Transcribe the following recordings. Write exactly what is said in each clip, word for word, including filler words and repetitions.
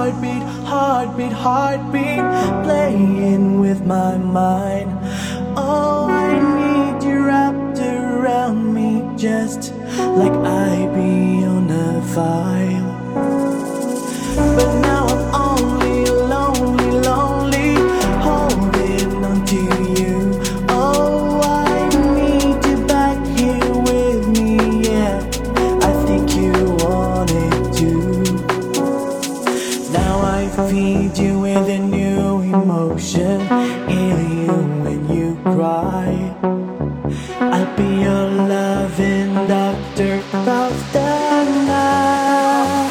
heartbeat, heartbeat, heartbeat, playing with my mind. Oh, I need you wrapped around me, just like I be on a file. But now I'm only lonely, lonely, holding on to you. Oh, I need you back here with me, yeah, I think you wanted to. Now I feed you with a new emotion, hear you when you cry. I'll be your loving doctor of the night.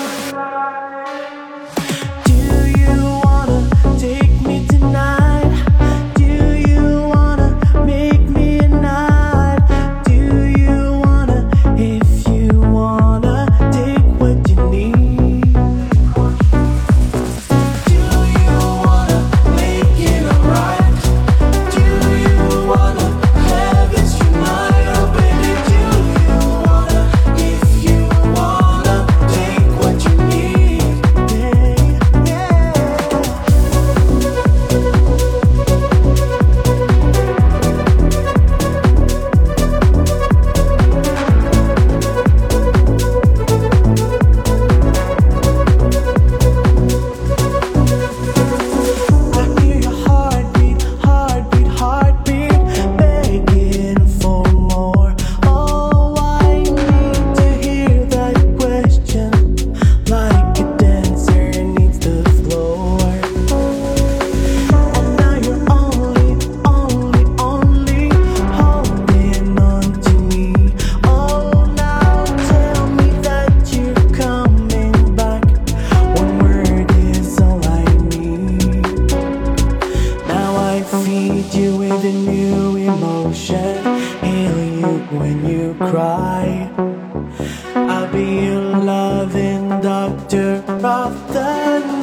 Do you wanna take me tonight? Do you wanna make me a night? Do you wanna, if you wanna, take what you need? Do you wanna make it alright? Do you wanna have it tonight? Oh baby, do you wanna, if you wanna, take what you need? Yeah, yeah. I hear your heartbeat, heartbeat, heartbeat, begging for more. Oh, I need to hear that question, like a dancer needs the floor. And now you're only, only, only holding on to me. Oh, now tell me that you're coming back. One word is all I need. Now I feed you with a new emotion, heal you when you cry. I'll be your loving doctor of the night.